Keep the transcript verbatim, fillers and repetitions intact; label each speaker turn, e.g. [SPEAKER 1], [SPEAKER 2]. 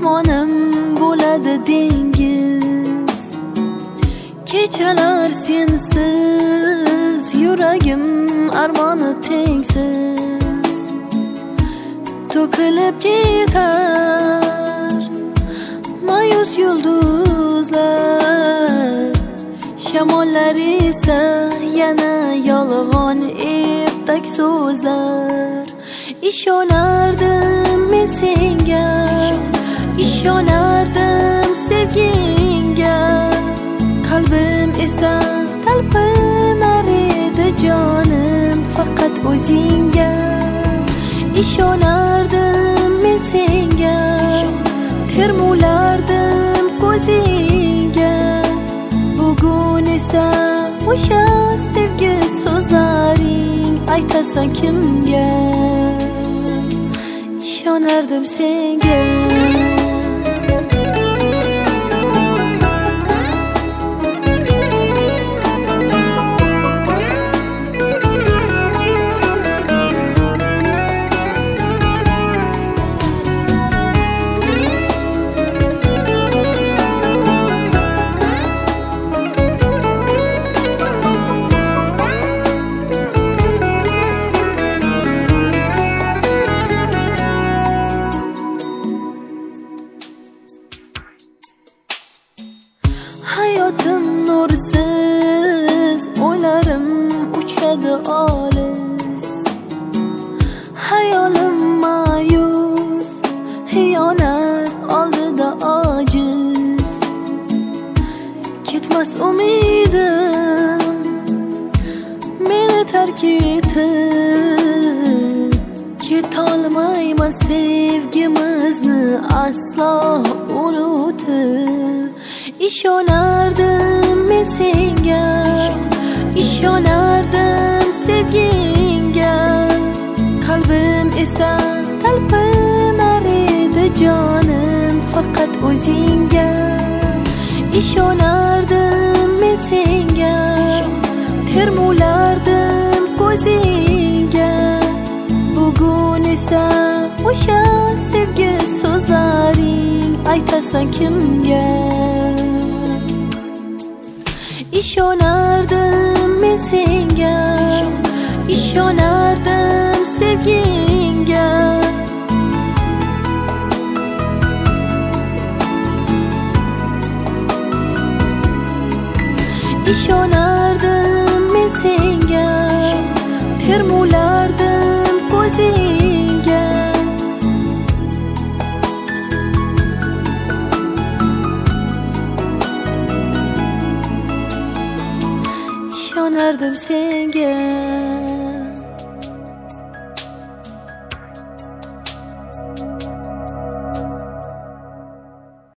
[SPEAKER 1] osmonim bo'ladi dengiz, kechalar sensiz, yuragim armoni tengsiz. To'kilib ketar ma'yus yulduzlar, shamollar esa yana yolg'on ertak so'zlar. Ishonardim men senga, ishonardim sevgingga, qalbim esa talpinar edi jonim faqat o'zingga. Ishonardim men senga, termulardim ko'zingga, bugun esa o'sha sevgi so'zlaring aytasan kimga? Ishonardim senga. Hayotim nursiz, o'ylarim uchadi olis, hayolim ma'yus, xiyonat oldida ojiz. Ketmas umidim meni tark etib, ketolmayman sevgimizni aslo unutib. Ishonardim men senga, ishonardim sevgingga, qalbim esa talpinar edi jonim faqat o'zingga. Ishonardim men senga, termulardim ko'zingga, bugun esa o'sha sevgi so'zlaring aytasan kimga? Ishonardim men senga, ishonardim sevgingga, ishonardim men senga, termulardim ko'zingga, ishonardim senga.